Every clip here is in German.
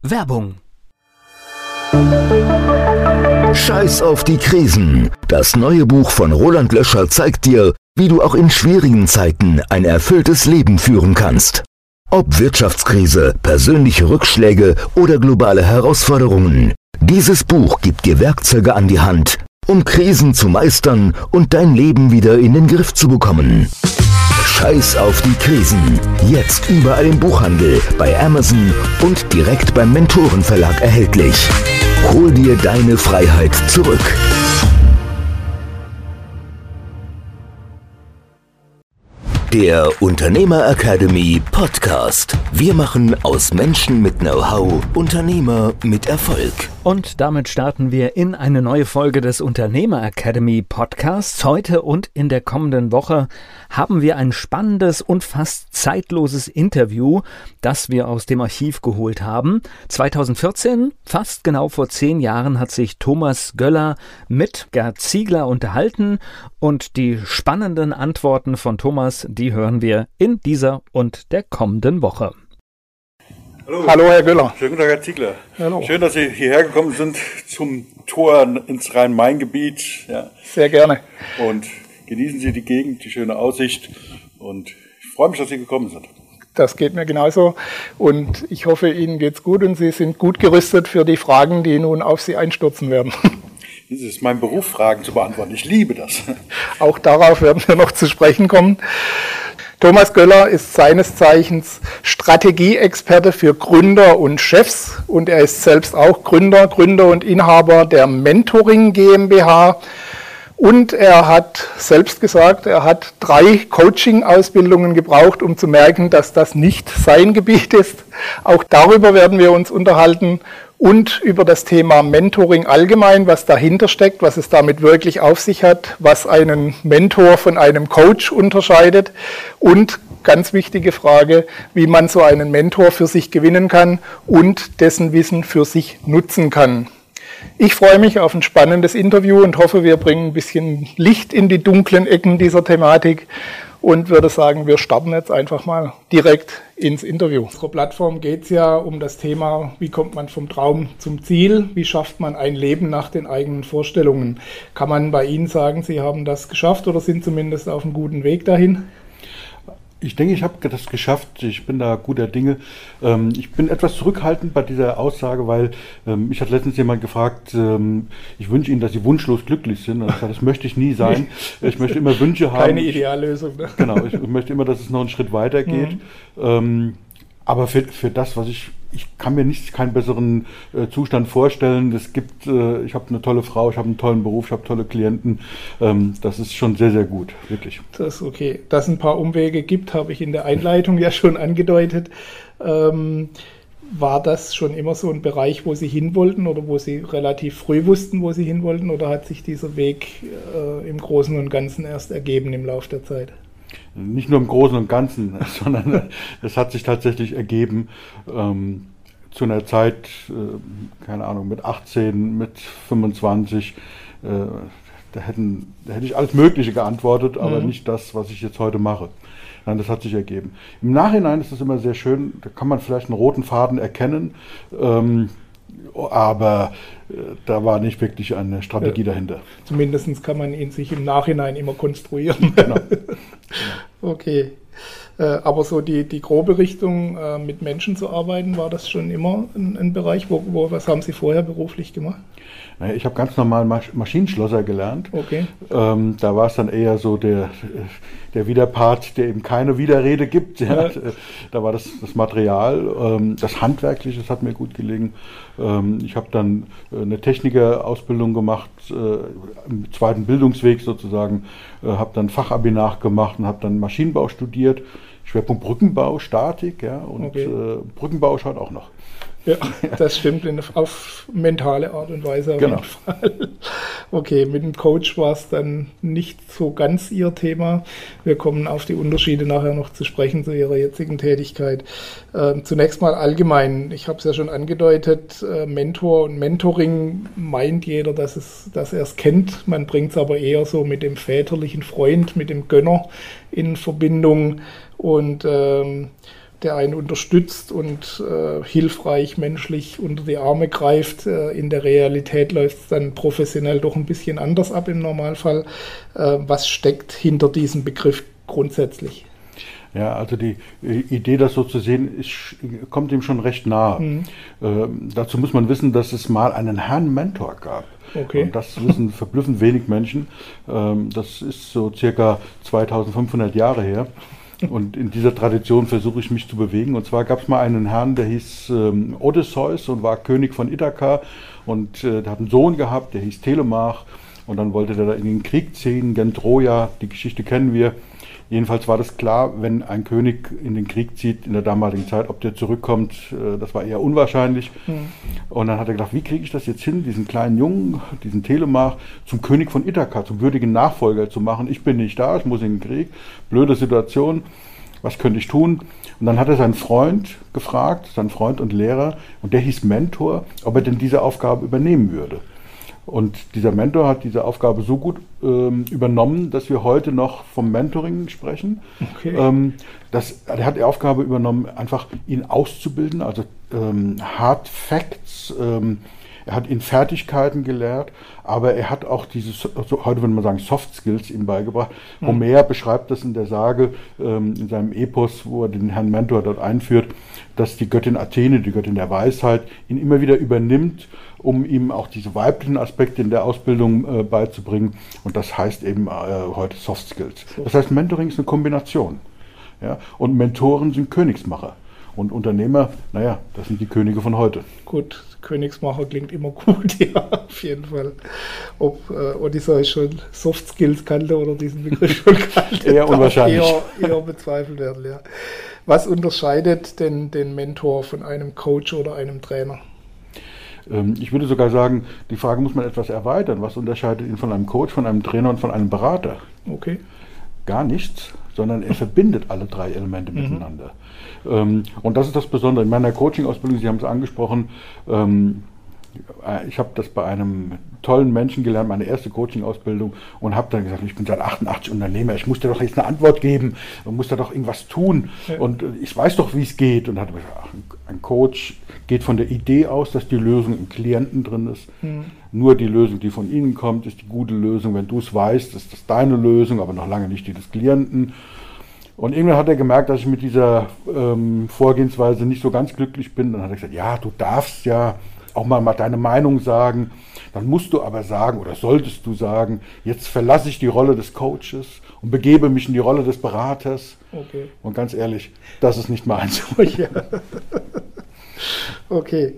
Werbung. Scheiß auf die Krisen. Das neue Buch von Roland Löscher zeigt dir, wie du auch in schwierigen Zeiten ein erfülltes Leben führen kannst. Ob Wirtschaftskrise, persönliche Rückschläge oder globale Herausforderungen. Dieses Buch gibt dir Werkzeuge an die Hand, um Krisen zu meistern und dein Leben wieder in den Griff zu bekommen. Scheiß auf die Krisen. Jetzt überall im Buchhandel, bei Amazon und direkt beim Mentorenverlag erhältlich. Hol dir deine Freiheit zurück. Der Unternehmer Academy Podcast. Wir machen aus Menschen mit Know-how Unternehmer mit Erfolg. Und damit starten wir in eine neue Folge des Unternehmer Academy Podcasts. Heute und in der kommenden Woche haben wir ein spannendes und fast zeitloses Interview, das wir aus dem Archiv geholt haben. 2014, fast genau vor 10 Jahren, hat sich Thomas Göller mit Gerd Ziegler unterhalten und die spannenden Antworten von Thomas, die hören wir in dieser und der kommenden Woche. Hallo Herr Göller. Schönen guten Tag, Herr Ziegler. Hallo. Schön, dass Sie hierher gekommen sind zum Tor ins Rhein-Main-Gebiet. Ja. Sehr gerne. Und genießen Sie die Gegend, die schöne Aussicht. Und ich freue mich, dass Sie gekommen sind. Das geht mir genauso. Und ich hoffe, Ihnen geht's gut und Sie sind gut gerüstet für die Fragen, die nun auf Sie einstürzen werden. Es ist mein Beruf, Fragen zu beantworten. Ich liebe das. Auch darauf werden wir noch zu sprechen kommen. Thomas Göller ist seines Zeichens Strategieexperte für Gründer und Chefs und er ist selbst auch Gründer und Inhaber der Mentoring GmbH. Und er hat selbst gesagt, er hat 3 Coaching-Ausbildungen gebraucht, um zu merken, dass das nicht sein Gebiet ist. Auch darüber werden wir uns unterhalten und über das Thema Mentoring allgemein, was dahinter steckt, was es damit wirklich auf sich hat, was einen Mentor von einem Coach unterscheidet und ganz wichtige Frage, wie man so einen Mentor für sich gewinnen kann und dessen Wissen für sich nutzen kann. Ich freue mich auf ein spannendes Interview und hoffe, wir bringen ein bisschen Licht in die dunklen Ecken dieser Thematik und würde sagen, wir starten jetzt einfach mal direkt ins Interview. Auf unserer Plattform geht es ja um das Thema, wie kommt man vom Traum zum Ziel, wie schafft man ein Leben nach den eigenen Vorstellungen. Kann man bei Ihnen sagen, Sie haben das geschafft oder sind zumindest auf einem guten Weg dahin? Ich denke, ich habe das geschafft. Ich bin da guter Dinge. Ich bin etwas zurückhaltend bei dieser Aussage, weil mich hat letztens jemand gefragt, ich wünsche Ihnen, dass Sie wunschlos glücklich sind. Und ich sage, das möchte ich nie sein. Ich möchte immer Wünsche haben. Keine Ideallösung. Ne? Genau, ich möchte immer, dass es noch einen Schritt weiter geht. Aber für das, was ich kann mir keinen besseren Zustand vorstellen. Ich habe eine tolle Frau, ich habe einen tollen Beruf, ich habe tolle Klienten. Das ist schon sehr, sehr gut, wirklich. Das ist okay. Dass es ein paar Umwege gibt, habe ich in der Einleitung ja schon angedeutet. War das schon immer so ein Bereich, wo Sie hin wollten oder wo Sie relativ früh wussten, wo Sie hin wollten? Oder hat sich dieser Weg im Großen und Ganzen erst ergeben im Laufe der Zeit? Nicht nur im Großen und Ganzen, sondern es hat sich tatsächlich ergeben zu einer Zeit, keine Ahnung, mit 18, mit 25, da hätte ich alles Mögliche geantwortet, aber nicht das, was ich jetzt heute mache. Nein, das hat sich ergeben. Im Nachhinein ist es immer sehr schön, da kann man vielleicht einen roten Faden erkennen, aber da war nicht wirklich eine Strategie dahinter. Zumindest kann man ihn sich im Nachhinein immer konstruieren. Genau. Okay. Aber so die grobe Richtung, mit Menschen zu arbeiten, war das schon immer ein Bereich? Was haben Sie vorher beruflich gemacht? Naja, ich habe ganz normal Maschinenschlosser gelernt. Okay. Da war es dann eher so der Widerpart, der eben keine Widerrede gibt. Ja. Da war das Material, das Handwerkliche, das hat mir gut gelegen. Ich habe dann eine Technikerausbildung gemacht, im zweiten Bildungsweg sozusagen, habe dann Fachabi nachgemacht und habe dann Maschinenbau studiert. Schwerpunkt Brückenbau, Statik, ja, und okay. Brückenbau schaut auch noch. Ja, das stimmt auf mentale Art und Weise auf jeden Fall. Okay, mit dem Coach war es dann nicht so ganz Ihr Thema. Wir kommen auf die Unterschiede nachher noch zu sprechen zu Ihrer jetzigen Tätigkeit. Zunächst mal allgemein, ich habe es ja schon angedeutet, Mentor und Mentoring meint jeder, dass er es kennt. Man bringt es aber eher so mit dem väterlichen Freund, mit dem Gönner in Verbindung. Und der einen unterstützt und hilfreich, menschlich unter die Arme greift. In der Realität läuft es dann professionell doch ein bisschen anders ab im Normalfall. Was steckt hinter diesem Begriff grundsätzlich? Ja, also die Idee, das so zu sehen, kommt ihm schon recht nahe. Dazu muss man wissen, dass es mal einen Herrn Mentor gab. Okay. Und das wissen verblüffend wenig Menschen. Das ist so circa 2500 Jahre her. Und in dieser Tradition versuche ich mich zu bewegen. Und zwar gab es mal einen Herrn, der hieß Odysseus und war König von Ithaka. Und der hat einen Sohn gehabt, der hieß Telemach. Und dann wollte der da in den Krieg ziehen, gen Troja. Die Geschichte kennen wir. Jedenfalls war das klar, wenn ein König in den Krieg zieht in der damaligen Zeit, ob der zurückkommt, das war eher unwahrscheinlich. Und dann hat er gedacht, wie kriege ich das jetzt hin, diesen kleinen Jungen, diesen Telemach, zum König von Ithaka, zum würdigen Nachfolger zu machen. Ich bin nicht da, ich muss in den Krieg, blöde Situation, was könnte ich tun? Und dann hat er seinen Freund gefragt, seinen Freund und Lehrer, und der hieß Mentor, ob er denn diese Aufgabe übernehmen würde. Und dieser Mentor hat diese Aufgabe so gut übernommen, dass wir heute noch vom Mentoring sprechen. Okay. Er hat die Aufgabe übernommen, einfach ihn auszubilden, also Hard Facts. Er hat ihn Fertigkeiten gelehrt, aber er hat auch diese, heute würde man sagen, Soft Skills ihm beigebracht. Homer beschreibt das in der Sage, in seinem Epos, wo er den Herrn Mentor dort einführt, dass die Göttin Athene, die Göttin der Weisheit, ihn immer wieder übernimmt, um ihm auch diese weiblichen Aspekte in der Ausbildung beizubringen. Und das heißt eben heute Soft Skills. Das heißt, Mentoring ist eine Kombination. Ja? Und Mentoren sind Königsmacher. Und Unternehmer, naja, das sind die Könige von heute. Gut, Königsmacher klingt immer gut, ja, auf jeden Fall. Ob Odysseus schon Soft Skills kannte oder diesen Begriff schon kannte, eher unwahrscheinlich. Eher bezweifelt werden, ja. Was unterscheidet denn den Mentor von einem Coach oder einem Trainer? Ich würde sogar sagen, die Frage muss man etwas erweitern. Was unterscheidet ihn von einem Coach, von einem Trainer und von einem Berater? Okay. Gar nichts, sondern er verbindet alle drei Elemente miteinander. Und das ist das Besondere. In meiner Coaching-Ausbildung, Sie haben es angesprochen, ich habe das bei einem tollen Menschen gelernt, meine erste Coaching-Ausbildung, und habe dann gesagt, ich bin seit 88 Unternehmer, ich muss dir doch jetzt eine Antwort geben, man muss da doch irgendwas tun, und ich weiß doch, wie es geht. Und dann habe ich gesagt, ein Coach geht von der Idee aus, dass die Lösung im Klienten drin ist. Nur die Lösung, die von Ihnen kommt, ist die gute Lösung. Wenn du es weißt, ist das deine Lösung, aber noch lange nicht die des Klienten. Und irgendwann hat er gemerkt, dass ich mit dieser Vorgehensweise nicht so ganz glücklich bin. Dann hat er gesagt, ja, du darfst ja auch mal deine Meinung sagen. Dann musst du aber sagen, oder solltest du sagen, jetzt verlasse ich die Rolle des Coaches und begebe mich in die Rolle des Beraters. Okay. Und ganz ehrlich, das ist nicht meins. Ja. Okay.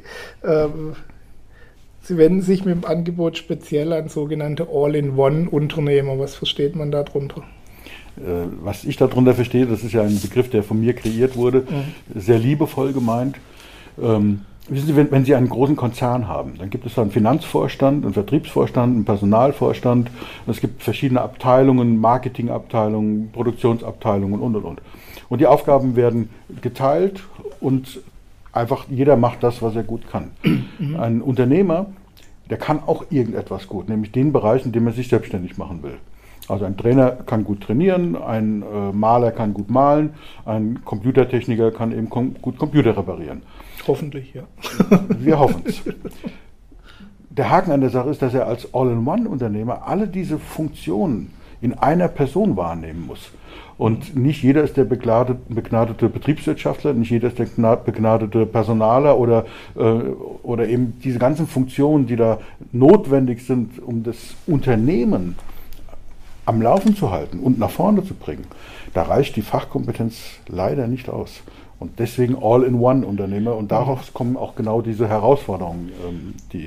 Sie wenden sich mit dem Angebot speziell an sogenannte All-in-One-Unternehmer. Was versteht man darunter? Was ich darunter verstehe, das ist ja ein Begriff, der von mir kreiert wurde, sehr liebevoll gemeint. Wissen Sie, wenn Sie einen großen Konzern haben, dann gibt es da einen Finanzvorstand, einen Vertriebsvorstand, einen Personalvorstand, es gibt verschiedene Abteilungen, Marketingabteilungen, Produktionsabteilungen und. Und die Aufgaben werden geteilt und einfach jeder macht das, was er gut kann. Ein Unternehmer, der kann auch irgendetwas gut, nämlich den Bereich, in dem er sich selbstständig machen will. Also ein Trainer kann gut trainieren, ein Maler kann gut malen, ein Computertechniker kann eben gut Computer reparieren. Hoffentlich, ja. Wir hoffen es. Der Haken an der Sache ist, dass er als All-in-One-Unternehmer alle diese Funktionen in einer Person wahrnehmen muss. Und nicht jeder ist der begnadete Betriebswirtschaftler, nicht jeder ist der begnadete Personaler oder eben diese ganzen Funktionen, die da notwendig sind, um das Unternehmen am Laufen zu halten und nach vorne zu bringen. Da reicht die Fachkompetenz leider nicht aus. Und deswegen All-in-One-Unternehmer. Und daraus kommen auch genau diese Herausforderungen, die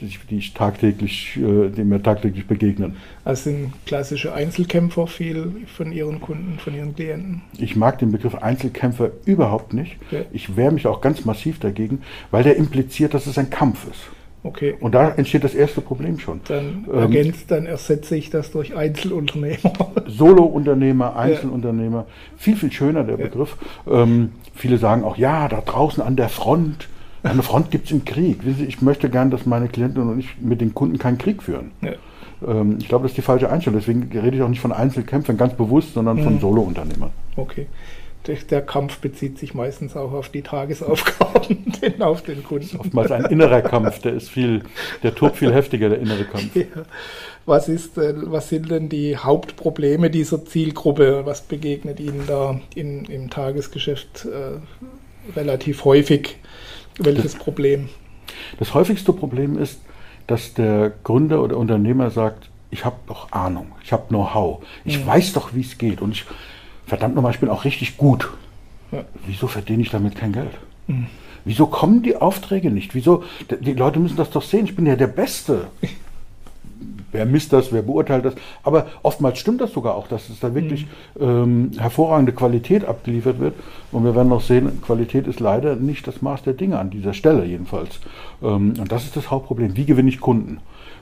mir tagtäglich begegnen. Also sind klassische Einzelkämpfer viel von Ihren Kunden, von Ihren Klienten? Ich mag den Begriff Einzelkämpfer überhaupt nicht. Ja. Ich wehre mich auch ganz massiv dagegen, weil der impliziert, dass es ein Kampf ist. Okay. Und da entsteht das erste Problem schon. Dann ersetze ich das durch Einzelunternehmer. Solo-Unternehmer, Einzelunternehmer, viel, viel schöner der Begriff. Viele sagen auch, ja, da draußen an der Front, eine Front gibt es im Krieg. Wissen Sie, ich möchte gern, dass meine Klienten und ich mit den Kunden keinen Krieg führen. Ja. Ich glaube, das ist die falsche Einstellung. Deswegen rede ich auch nicht von Einzelkämpfern ganz bewusst, sondern von Solo-Unternehmern. Okay. der Kampf bezieht sich meistens auch auf die Tagesaufgaben, auf den Kunden. Oftmals ein innerer Kampf, der tobt viel heftiger, der innere Kampf. Ja. Was sind denn die Hauptprobleme dieser Zielgruppe? Was begegnet Ihnen da im Tagesgeschäft relativ häufig? Welches Problem? Das häufigste Problem ist, dass der Gründer oder Unternehmer sagt, ich habe doch Ahnung, ich habe Know-how, ich weiß doch, wie es geht und verdammt nochmal, ich bin auch richtig gut. Ja. Wieso verdiene ich damit kein Geld? Wieso kommen die Aufträge nicht? Wieso? Die Leute müssen das doch sehen, ich bin ja der Beste. Wer misst das, wer beurteilt das? Aber oftmals stimmt das sogar auch, dass es da wirklich hervorragende Qualität abgeliefert wird. Und wir werden noch sehen, Qualität ist leider nicht das Maß der Dinge an dieser Stelle jedenfalls. Und das ist das Hauptproblem. Wie gewinne ich Kunden?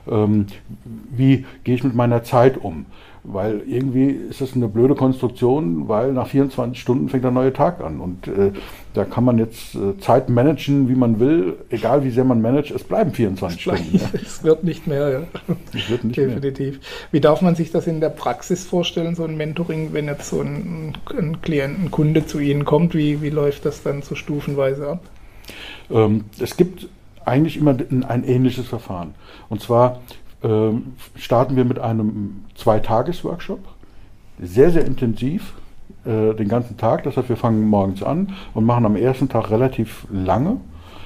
Wie gehe ich mit meiner Zeit um? Weil irgendwie ist das eine blöde Konstruktion, weil nach 24 Stunden fängt der neue Tag an. Und da kann man jetzt Zeit managen, wie man will, egal wie sehr man managt, es bleiben 24 Stunden. Ja. Es wird nicht mehr, ja. Es wird nicht definitiv mehr. Wie darf man sich das in der Praxis vorstellen, so ein Mentoring, wenn jetzt so ein Klient, ein Kunde zu Ihnen kommt, wie läuft das dann so stufenweise ab? Es gibt eigentlich immer ein ähnliches Verfahren. Und zwar starten wir mit einem 2-Tages-Workshop, sehr, sehr intensiv, den ganzen Tag. Das heißt, wir fangen morgens an und machen am ersten Tag relativ lange.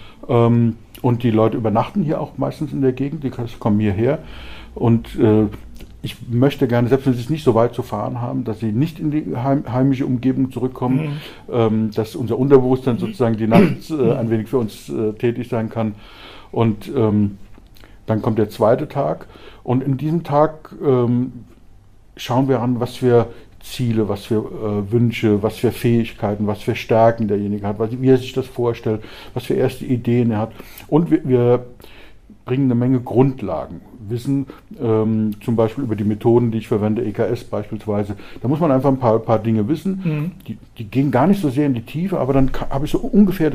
Und die Leute übernachten hier auch meistens in der Gegend, die kommen hierher. Und ich möchte gerne, selbst wenn sie es nicht so weit zu fahren haben, dass sie nicht in die heimische Umgebung zurückkommen, dass unser Unterbewusstsein sozusagen die Nacht ein wenig für uns tätig sein kann. Und dann kommt der zweite Tag und in diesem Tag schauen wir an, was für Ziele, was für Wünsche, was für Fähigkeiten, was für Stärken derjenige hat, wie er sich das vorstellt, was für erste Ideen er hat. Und wir bringen eine Menge Grundlagen, Wissen, zum Beispiel über die Methoden, die ich verwende, EKS beispielsweise. Da muss man einfach ein paar Dinge wissen. Die gehen gar nicht so sehr in die Tiefe, aber dann habe ich so ungefähr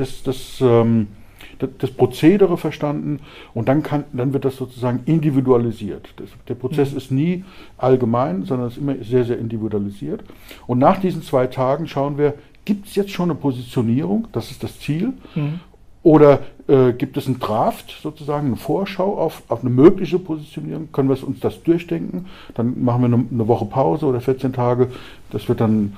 das Prozedere verstanden und dann wird das sozusagen individualisiert. Der Prozess ist nie allgemein, sondern ist immer sehr, sehr individualisiert. Und nach diesen 2 Tagen schauen wir, gibt es jetzt schon eine Positionierung, das ist das Ziel, oder gibt es einen Draft, sozusagen eine Vorschau auf eine mögliche Positionierung, können wir uns das durchdenken, dann machen wir eine Woche Pause oder 14 Tage, das wird dann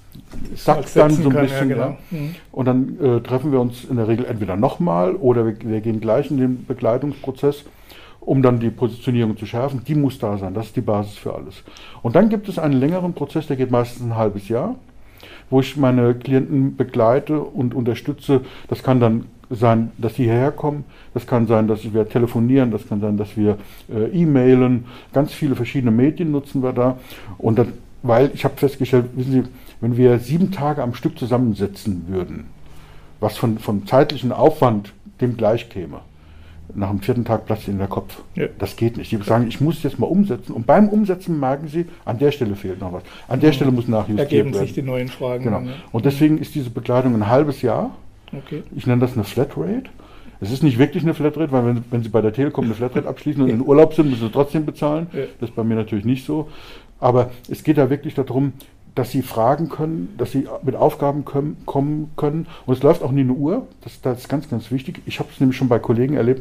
sackt dann so ein bisschen. Ja, genau. Und dann treffen wir uns in der Regel entweder nochmal oder wir gehen gleich in den Begleitungsprozess, um dann die Positionierung zu schärfen. Die muss da sein, das ist die Basis für alles. Und dann gibt es einen längeren Prozess, der geht meistens ein halbes Jahr, wo ich meine Klienten begleite und unterstütze. Das kann dann sein, dass sie hierher kommen, das kann sein, dass wir telefonieren, das kann sein, dass wir E-Mailen, ganz viele verschiedene Medien nutzen wir da. Und dann, weil ich habe festgestellt, wissen Sie, wenn wir 7 Tage am Stück zusammensitzen würden, was von zeitlichen Aufwand dem gleich käme, nach dem 4. Tag platzt Ihnen der Kopf. Ja. Das geht nicht. Sie sagen, ich muss jetzt mal umsetzen. Und beim Umsetzen merken Sie, an der Stelle fehlt noch was. An der Stelle muss nachjustiert werden. Ergeben sich die neuen Fragen. Genau. Dann, ja. Und deswegen ist diese Begleitung ein halbes Jahr. Okay. Ich nenne das eine Flatrate. Es ist nicht wirklich eine Flatrate, weil wenn Sie bei der Telekom eine Flatrate abschließen und in Urlaub sind, müssen Sie trotzdem bezahlen. Ja. Das ist bei mir natürlich nicht so. Aber es geht da wirklich darum, dass Sie fragen können, dass Sie mit Aufgaben kommen können. Und es läuft auch nie eine Uhr. Das ist ganz, ganz wichtig. Ich habe es nämlich schon bei Kollegen erlebt,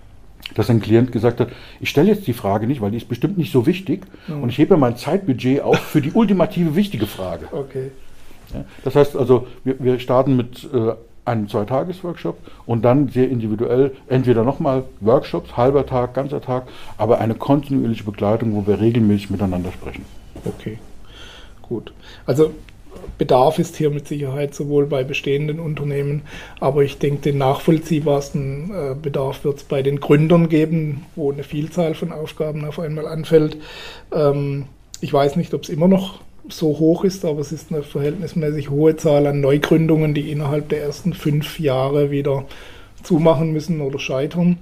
dass ein Klient gesagt hat, ich stelle jetzt die Frage nicht, weil die ist bestimmt nicht so wichtig. Und ich hebe mein Zeitbudget auf für die ultimative wichtige Frage. Okay. Ja, das heißt also, wir starten mit einem 2-Tages-Workshop und dann sehr individuell, entweder nochmal Workshops, halber Tag, ganzer Tag, aber eine kontinuierliche Begleitung, wo wir regelmäßig miteinander sprechen. Okay. Gut. Also Bedarf ist hier mit Sicherheit sowohl bei bestehenden Unternehmen, aber ich denke, den nachvollziehbarsten Bedarf wird es bei den Gründern geben, wo eine Vielzahl von Aufgaben auf einmal anfällt. Ich weiß nicht, ob es immer noch so hoch ist, aber es ist eine verhältnismäßig hohe Zahl an Neugründungen, die innerhalb der ersten 5 Jahre wieder zumachen müssen oder scheitern.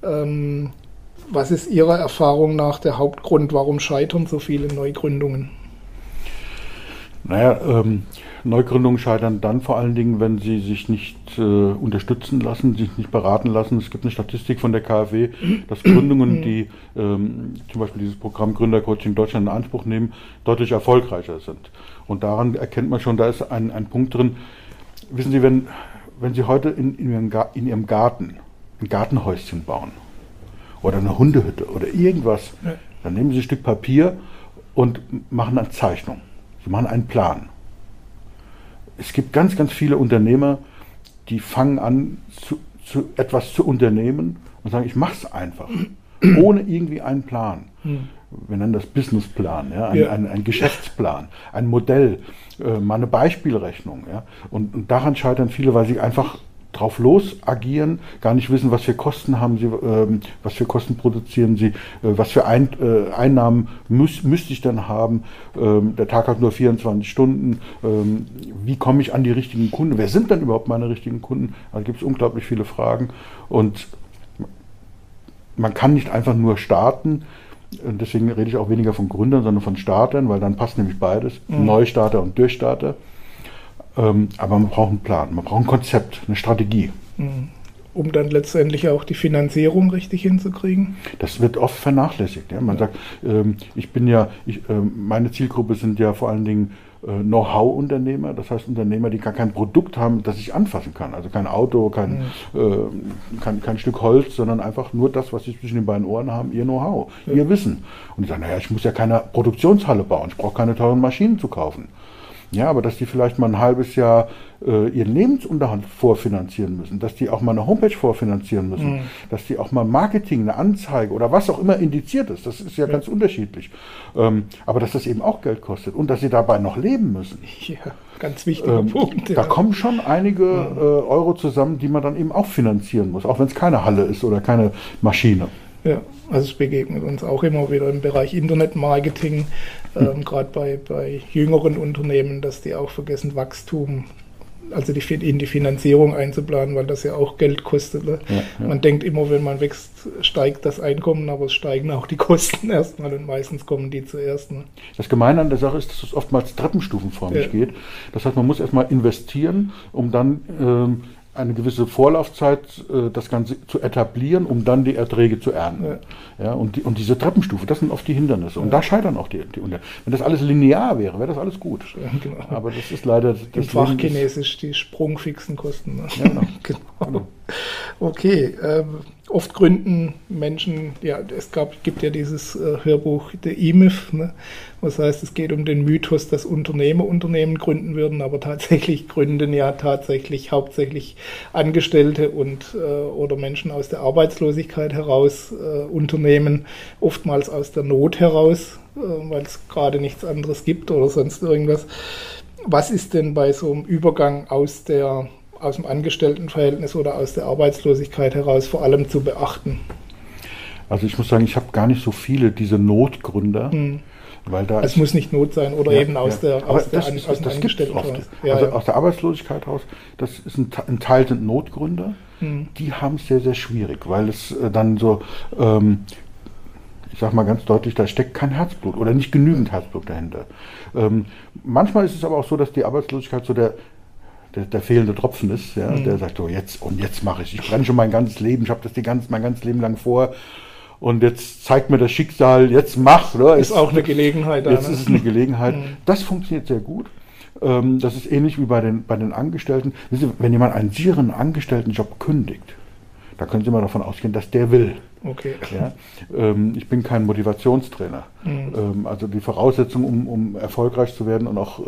Was ist Ihrer Erfahrung nach der Hauptgrund, warum scheitern so viele Neugründungen? Naja, Neugründungen scheitern dann vor allen Dingen, wenn sie sich nicht unterstützen lassen, sich nicht beraten lassen. Es gibt eine Statistik von der KfW, dass Gründungen, die zum Beispiel dieses Programm Gründercoaching Deutschland in Anspruch nehmen, deutlich erfolgreicher sind. Und daran erkennt man schon, da ist ein Punkt drin. Wissen Sie, wenn Sie heute in Ihrem Garten ein Gartenhäuschen bauen oder eine Hundehütte oder irgendwas, dann nehmen Sie ein Stück Papier und machen eine Zeichnung. Sie machen einen Plan. Es gibt ganz, ganz viele Unternehmer, die fangen an, etwas zu unternehmen und sagen, ich mache es einfach, ohne irgendwie einen Plan. Wir nennen das Businessplan, ja? Ein Geschäftsplan, ein Modell, mal eine Beispielrechnung. Ja? Und daran scheitern viele, weil sie einfach drauf los agieren, gar nicht wissen, was für Kosten haben sie, was für Kosten produzieren sie, was für Einnahmen müsste ich dann haben. Der Tag hat nur 24 Stunden. Wie komme ich an die richtigen Kunden? Wer sind denn überhaupt meine richtigen Kunden? Da gibt es unglaublich viele Fragen. Und man kann nicht einfach nur starten. Und deswegen rede ich auch weniger von Gründern, sondern von Startern, weil dann passt nämlich beides, Neustarter und Durchstarter. Aber man braucht einen Plan, man braucht ein Konzept, eine Strategie. Um dann letztendlich auch die Finanzierung richtig hinzukriegen? Das wird oft vernachlässigt. Ja? Man sagt, meine Zielgruppe sind ja vor allen Dingen Know-how-Unternehmer, das heißt Unternehmer, die gar kein Produkt haben, das ich anfassen kann. Also kein Auto, kein Stück Holz, sondern einfach nur das, was sie zwischen den beiden Ohren haben, ihr Know-how, ihr Wissen. Und die sagen, naja, ich muss ja keine Produktionshalle bauen, ich brauche keine teuren Maschinen zu kaufen. Ja, aber dass die vielleicht mal ein halbes Jahr ihren Lebensunterhalt vorfinanzieren müssen, dass die auch mal eine Homepage vorfinanzieren müssen, dass die auch mal Marketing, eine Anzeige oder was auch immer indiziert ist, das ist ja ganz unterschiedlich. Aber dass das eben auch Geld kostet und dass sie dabei noch leben müssen. Ja, ganz wichtiger Punkt. Da kommen schon einige Euro zusammen, die man dann eben auch finanzieren muss, auch wenn es keine Halle ist oder keine Maschine. Ja, also es begegnet uns auch immer wieder im Bereich Internetmarketing, gerade bei jüngeren Unternehmen, dass die auch vergessen, Wachstum, also in die Finanzierung einzuplanen, weil das ja auch Geld kostet. Ne? Ja. Man denkt immer, wenn man wächst, steigt das Einkommen, aber es steigen auch die Kosten erstmal und meistens kommen die zuerst. Ne? Das Gemeine an der Sache ist, dass es oftmals treppenstufenförmig geht. Das heißt, man muss erstmal investieren, um dann eine gewisse Vorlaufzeit, das Ganze zu etablieren, um dann die Erträge zu ernten. Ja, und diese Treppenstufe, das sind oft die Hindernisse. Und da scheitern auch die Wenn das alles linear wäre, wäre das alles gut. Ja, genau. Aber das ist leider... Im Fachchinesisch die sprungfixen Kosten. Ne? Ja, genau. Okay, oft gründen Menschen, ja, gibt ja dieses Hörbuch The E-Myth, ne? Was heißt, es geht um den Mythos, dass Unternehmer Unternehmen gründen würden, aber tatsächlich gründen ja hauptsächlich Angestellte oder Menschen aus der Arbeitslosigkeit heraus Unternehmen, oftmals aus der Not heraus, weil es gerade nichts anderes gibt oder sonst irgendwas. Was ist denn bei so einem Übergang aus dem Angestelltenverhältnis oder aus der Arbeitslosigkeit heraus vor allem zu beachten? Also ich muss sagen, ich habe gar nicht so viele diese Notgründer. Weil da es muss nicht Not sein oder eben aus dem Angestelltenverhältnis. Aus der Arbeitslosigkeit raus, das ist ein Teil sind Notgründer, die haben es sehr, sehr schwierig, weil es dann so, ich sage mal ganz deutlich, da steckt kein Herzblut oder nicht genügend Herzblut dahinter. Manchmal ist es aber auch so, dass die Arbeitslosigkeit so der fehlende Tropfen ist, ja, der sagt so, jetzt mache ich brenne schon mein ganzes Leben, ich habe das mein ganzes Leben lang vor und jetzt zeigt mir das Schicksal, jetzt mach. Oder? Ist auch eine Gelegenheit. Jetzt ist es eine Gelegenheit. Das funktioniert sehr gut. Das ist ähnlich wie bei den Angestellten. Wenn jemand einen sicheren Angestelltenjob kündigt, da können Sie mal davon ausgehen, dass der will. Okay. Ja? Ich bin kein Motivationstrainer. Also die Voraussetzung, um erfolgreich zu werden und auch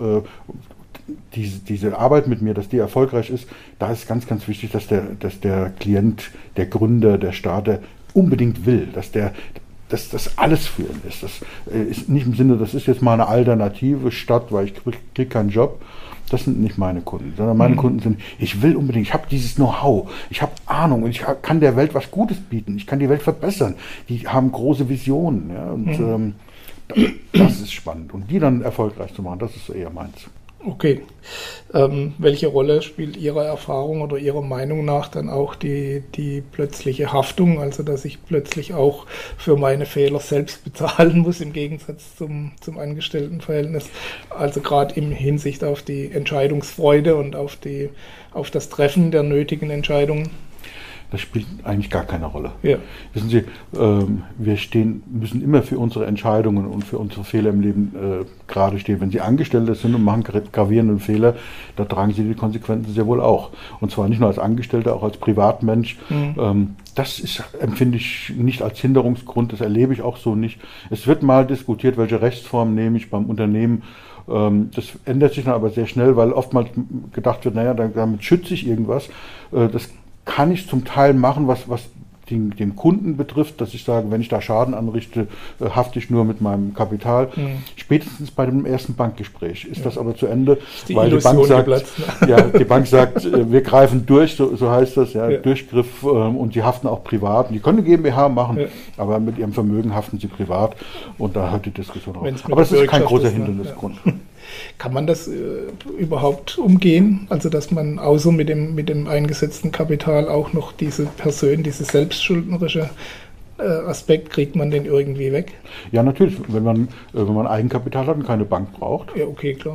diese Arbeit mit mir, dass die erfolgreich ist, da ist ganz, ganz wichtig, dass der Klient, der Gründer, der Starter unbedingt will, dass das alles für ihn ist. Das ist nicht im Sinne, das ist jetzt mal eine Alternative statt, weil ich kriege keinen Job. Das sind nicht meine Kunden, sondern meine Kunden sind, ich will unbedingt, ich habe dieses Know-how, ich habe Ahnung und ich kann der Welt was Gutes bieten, ich kann die Welt verbessern. Die haben große Visionen. Ja, und das ist spannend. Und die dann erfolgreich zu machen, das ist eher meins. Okay. Welche Rolle spielt Ihrer Erfahrung oder Ihrer Meinung nach dann auch die plötzliche Haftung, also dass ich plötzlich auch für meine Fehler selbst bezahlen muss, im Gegensatz zum Angestelltenverhältnis, also gerade in Hinsicht auf die Entscheidungsfreude und auf das Treffen der nötigen Entscheidungen? Das spielt eigentlich gar keine Rolle. Ja. Wissen Sie, wir müssen immer für unsere Entscheidungen und für unsere Fehler im Leben gerade stehen. Wenn Sie Angestellte sind und machen gravierende Fehler, da tragen Sie die Konsequenzen sehr wohl auch. Und zwar nicht nur als Angestellter, auch als Privatmensch. Das empfinde ich nicht als Hinderungsgrund, das erlebe ich auch so nicht. Es wird mal diskutiert, welche Rechtsform nehme ich beim Unternehmen. Das ändert sich dann aber sehr schnell, weil oftmals gedacht wird, naja, damit schütze ich irgendwas. Das kann ich zum Teil machen, was den Kunden betrifft, dass ich sage, wenn ich da Schaden anrichte, hafte ich nur mit meinem Kapital. Spätestens bei dem ersten Bankgespräch ist das aber zu Ende, weil die Bank sagt, die Bank sagt, wir greifen durch, so heißt das, Durchgriff, und sie haften auch privat. Die können eine GmbH machen, aber mit ihrem Vermögen haften sie privat, und da hört die Diskussion auf. Aber das ist kein großer Hindernisgrund. Kann man das überhaupt umgehen? Also dass man außer mit dem eingesetzten Kapital auch noch diese selbstschuldnerische Aspekt, kriegt man den irgendwie weg? Ja, natürlich. Wenn man Eigenkapital hat und keine Bank braucht. Ja, okay, klar.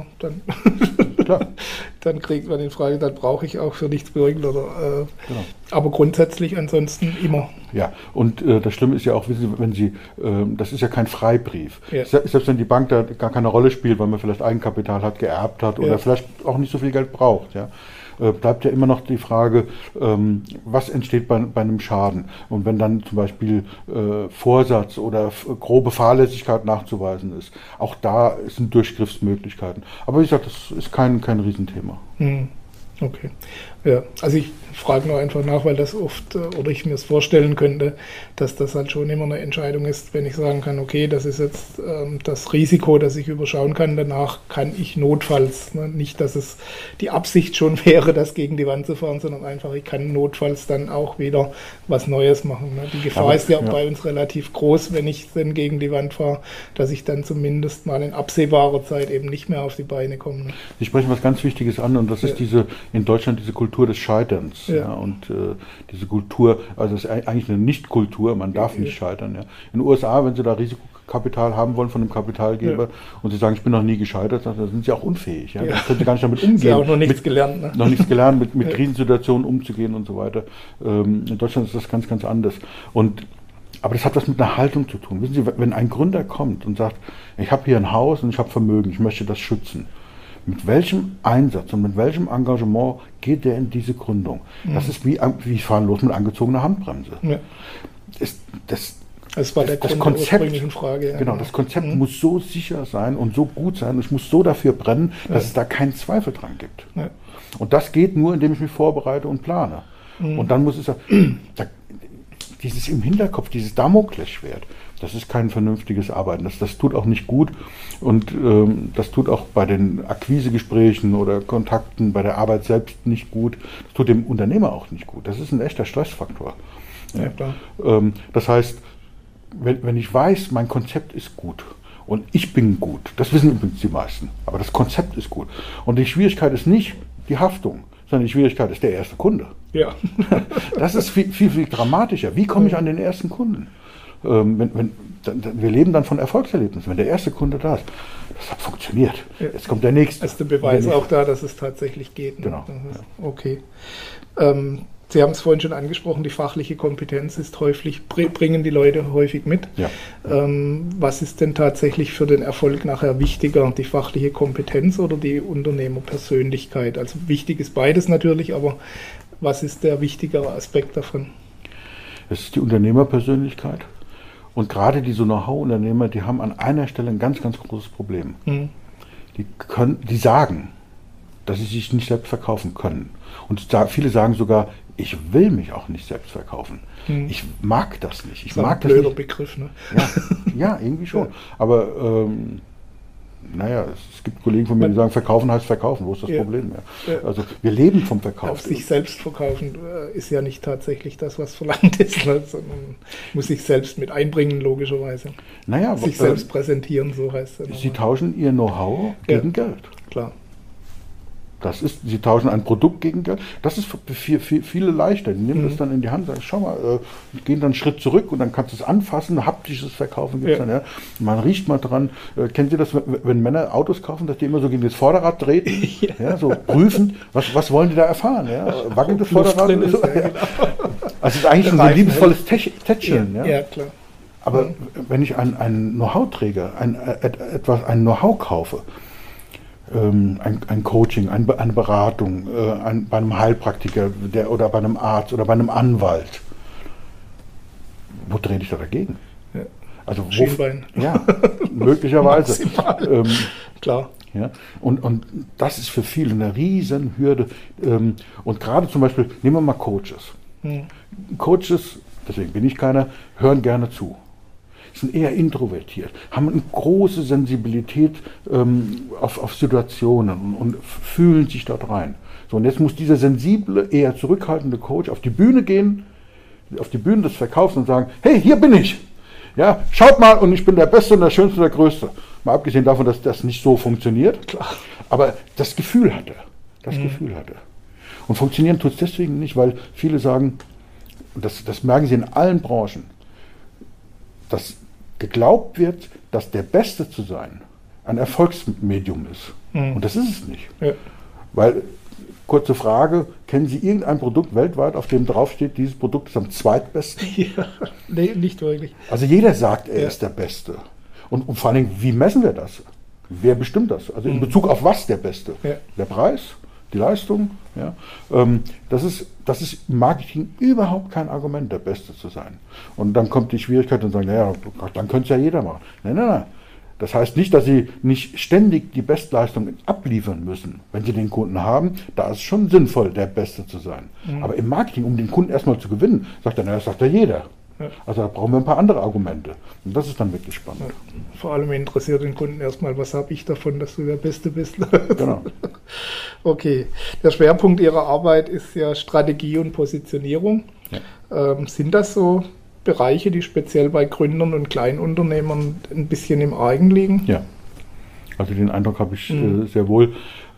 Dann kriegt man die Frage, dann brauche ich auch für nichts bürgen. Genau. Aber grundsätzlich ansonsten immer. Ja, und das Schlimme ist ja auch, wenn Sie, das ist ja kein Freibrief. Ja. Selbst wenn die Bank da gar keine Rolle spielt, weil man vielleicht Eigenkapital hat, geerbt hat oder vielleicht auch nicht so viel Geld braucht, ja, bleibt ja immer noch die Frage, was entsteht bei einem Schaden. Und wenn dann zum Beispiel Vorsatz oder grobe Fahrlässigkeit nachzuweisen ist, auch da sind Durchgriffsmöglichkeiten. Aber wie gesagt, das ist kein Riesenthema. Okay. Ja, also ich frage nur einfach nach, weil das oft, oder ich mir es vorstellen könnte, dass das halt schon immer eine Entscheidung ist, wenn ich sagen kann, okay, das ist jetzt das Risiko, das ich überschauen kann, danach kann ich notfalls, nicht, dass es die Absicht schon wäre, das gegen die Wand zu fahren, sondern einfach, ich kann notfalls dann auch wieder was Neues machen. Die Gefahr ist ja bei uns relativ groß, wenn ich dann gegen die Wand fahre, dass ich dann zumindest mal in absehbarer Zeit eben nicht mehr auf die Beine komme. Sie sprechen was ganz Wichtiges an, und das ist in Deutschland diese Kultur des Scheiterns. Ja. Und diese Kultur, also es ist eigentlich eine Nicht-Kultur, man darf nicht scheitern. Ja. In den USA, wenn Sie da Risikokapital haben wollen von einem Kapitalgeber und Sie sagen, ich bin noch nie gescheitert, dann sind Sie auch unfähig. Ja. Dann können Sie gar nicht damit umgehen. Sie haben auch noch nichts gelernt. Ne? Noch nichts gelernt, mit Krisensituationen umzugehen und so weiter. In Deutschland ist das ganz, ganz anders. Aber das hat was mit einer Haltung zu tun. Wissen Sie, wenn ein Gründer kommt und sagt, ich habe hier ein Haus und ich habe Vermögen, ich möchte das schützen. Mit welchem Einsatz und mit welchem Engagement geht der in diese Gründung? Das ist wie fahren los mit angezogener Handbremse. Ja. Das war der Grund der ursprünglichen Frage. Ja. Genau, das Konzept muss so sicher sein und so gut sein und ich muss so dafür brennen, dass es da keinen Zweifel dran gibt. Ja. Und das geht nur, indem ich mich vorbereite und plane. Und dann muss es dieses im Hinterkopf, dieses Damoklesschwert, das ist kein vernünftiges Arbeiten. Das tut auch nicht gut, und das tut auch bei den Akquisegesprächen oder Kontakten bei der Arbeit selbst nicht gut. Das tut dem Unternehmer auch nicht gut. Das ist ein echter Stressfaktor. Ja, klar. Das heißt, wenn ich weiß, mein Konzept ist gut und ich bin gut, das wissen übrigens die meisten, aber das Konzept ist gut. Und die Schwierigkeit ist nicht die Haftung, sondern die Schwierigkeit ist der erste Kunde. Ja. Das ist viel, viel, viel dramatischer. Wie komme ich an den ersten Kunden? Wir leben dann von Erfolgserlebnissen. Wenn der erste Kunde da ist, das hat funktioniert. Ja. Jetzt kommt der nächste. Ist der Beweis auch da, dass es tatsächlich geht. Ne? Genau. Okay. Sie haben es vorhin schon angesprochen, die fachliche Kompetenz ist bringen die Leute häufig mit. Ja. Was ist denn tatsächlich für den Erfolg nachher wichtiger, die fachliche Kompetenz oder die Unternehmerpersönlichkeit? Also wichtig ist beides natürlich, aber was ist der wichtigere Aspekt davon? Es ist die Unternehmerpersönlichkeit. Und gerade diese Know-how-Unternehmer, die haben an einer Stelle ein ganz, ganz großes Problem. Die sagen, dass sie sich nicht selbst verkaufen können. Und viele sagen sogar, ich will mich auch nicht selbst verkaufen. Ich mag das nicht. Das ist ein blöder Begriff, ne? Ja, irgendwie schon. Aber es gibt Kollegen von mir, die sagen, verkaufen heißt verkaufen. Wo ist das Problem? Ja. Also wir leben vom Verkauf. Auf sich selbst verkaufen ist ja nicht tatsächlich das, was verlangt ist, ne? Sondern muss sich selbst mit einbringen, logischerweise. Sich selbst präsentieren, so heißt es. Sie tauschen ihr Know-how gegen Geld. Klar. Sie tauschen ein Produkt gegen Geld. Das ist für viele leichter. Die nehmen das dann in die Hand und sagen, schau mal, gehen dann einen Schritt zurück und dann kannst du es anfassen, haptisches Verkaufen gibt es dann, ja. Man riecht mal dran. Kennen Sie das, wenn Männer Autos kaufen, dass die immer so gegen das Vorderrad treten? Ja, so prüfend. Was wollen die da erfahren? Ja? Wackelt das Vorderrad? Ist, ja, genau. Also es ist eigentlich ein so liebesvolles Tätscheln. Ja, klar. Aber wenn ich einen Know-how-Träger, ein Know-how kaufe, ein Coaching, eine Beratung, bei einem Heilpraktiker oder bei einem Arzt oder bei einem Anwalt, wo drehe ich da dagegen? Ja. Also Schienbein. Ja, möglicherweise. Klar. Ja, und das ist für viele eine riesen Hürde. Und gerade zum Beispiel, nehmen wir mal Coaches. Coaches, deswegen bin ich keiner, hören gerne zu. Sind eher introvertiert, haben eine große Sensibilität auf Situationen und fühlen sich dort rein. So, und jetzt muss dieser sensible, eher zurückhaltende Coach auf die Bühne gehen, auf die Bühne des Verkaufs und sagen, hey, hier bin ich. Ja, schaut mal, und ich bin der Beste und der Schönste und der Größte. Mal abgesehen davon, dass das nicht so funktioniert. Klar. Aber das Gefühl hat er. Und funktionieren tut es deswegen nicht, weil viele sagen, und das merken sie in allen Branchen, dass geglaubt wird, dass der Beste zu sein ein Erfolgsmedium ist. Und das ist es nicht. Ja. Weil, kurze Frage, kennen Sie irgendein Produkt weltweit, auf dem draufsteht, dieses Produkt ist am zweitbesten? Ja, nee, nicht wirklich. Also jeder sagt, er ist der Beste. Und vor allen Dingen, wie messen wir das? Wer bestimmt das? Also in Bezug auf was der Beste? Ja. Der Preis? Die Leistung? Ja? Das ist im Marketing überhaupt kein Argument, der Beste zu sein. Und dann kommt die Schwierigkeit und sagen, naja, dann könnte es ja jeder machen. Nein. Das heißt nicht, dass Sie nicht ständig die Bestleistung abliefern müssen. Wenn Sie den Kunden haben, da ist es schon sinnvoll, der Beste zu sein. Aber im Marketing, um den Kunden erstmal zu gewinnen, sagt er, naja, das sagt ja jeder. Ja. Also da brauchen wir ein paar andere Argumente. Und das ist dann wirklich spannend. Ja. Vor allem interessiert den Kunden erstmal, was habe ich davon, dass du der Beste bist. Genau. Okay. Der Schwerpunkt Ihrer Arbeit ist ja Strategie und Positionierung. Ja. Sind das so Bereiche, die speziell bei Gründern und Kleinunternehmern ein bisschen im Argen liegen? Ja. Also den Eindruck habe ich sehr wohl.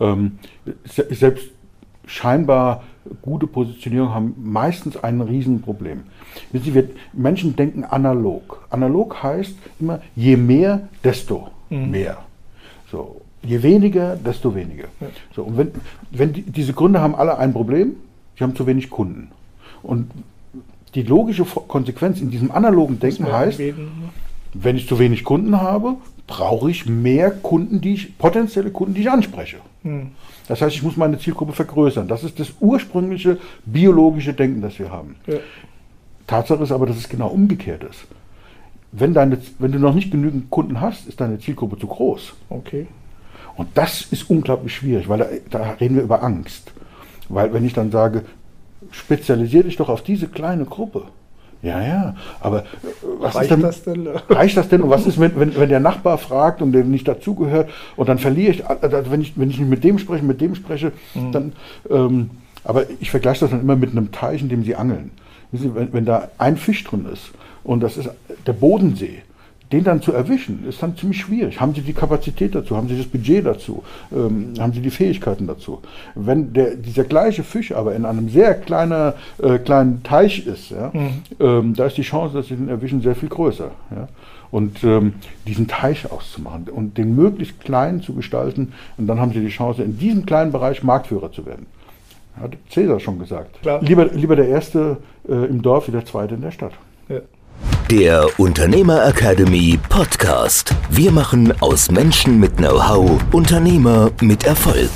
Selbst scheinbar gute Positionierung haben meistens ein Riesenproblem. Menschen denken analog. Analog heißt immer, je mehr, desto mehr. So, je weniger, desto weniger. Ja. So, und wenn diese Gründer haben alle ein Problem, sie haben zu wenig Kunden. Und die logische Konsequenz in diesem analogen Denken heißt, wenn ich zu wenig Kunden habe, brauche ich mehr Kunden, potenzielle Kunden, die ich anspreche. Das heißt, ich muss meine Zielgruppe vergrößern. Das ist das ursprüngliche biologische Denken, das wir haben. Ja. Tatsache ist aber, dass es genau umgekehrt ist. Wenn du noch nicht genügend Kunden hast, ist deine Zielgruppe zu groß. Okay. Und das ist unglaublich schwierig, weil da reden wir über Angst. Weil wenn ich dann sage, spezialisiere dich doch auf diese kleine Gruppe. Ja, aber reicht das denn? Und was ist, wenn der Nachbar fragt und der nicht dazugehört und dann verliere ich, wenn ich nicht mit dem spreche, dann, aber ich vergleiche das dann immer mit einem Teich, in dem sie angeln. Wenn da ein Fisch drin ist und das ist der Bodensee, den dann zu erwischen, ist dann ziemlich schwierig. Haben Sie die Kapazität dazu? Haben Sie das Budget dazu? Haben Sie die Fähigkeiten dazu? Wenn dieser gleiche Fisch aber in einem sehr kleinen Teich ist, ja, da ist die Chance, dass Sie den erwischen, sehr viel größer. Ja? Und diesen Teich auszumachen und den möglichst klein zu gestalten, und dann haben Sie die Chance, in diesem kleinen Bereich Marktführer zu werden. Hat Cäsar schon gesagt. Klar. Lieber der Erste im Dorf wie der Zweite in der Stadt. Ja. Der Unternehmer Academy Podcast. Wir machen aus Menschen mit Know-how Unternehmer mit Erfolg.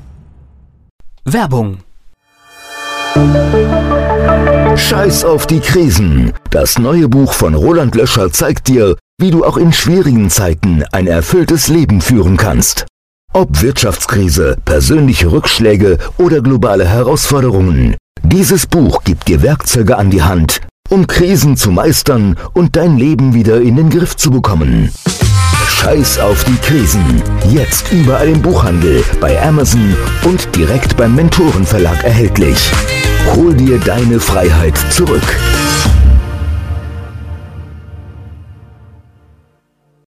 Werbung. Scheiß auf die Krisen. Das neue Buch von Roland Löscher zeigt dir, wie du auch in schwierigen Zeiten ein erfülltes Leben führen kannst. Ob Wirtschaftskrise, persönliche Rückschläge oder globale Herausforderungen. Dieses Buch gibt dir Werkzeuge an die Hand, um Krisen zu meistern und dein Leben wieder in den Griff zu bekommen. Scheiß auf die Krisen. Jetzt überall im Buchhandel, bei Amazon und direkt beim Mentorenverlag erhältlich. Hol dir deine Freiheit zurück.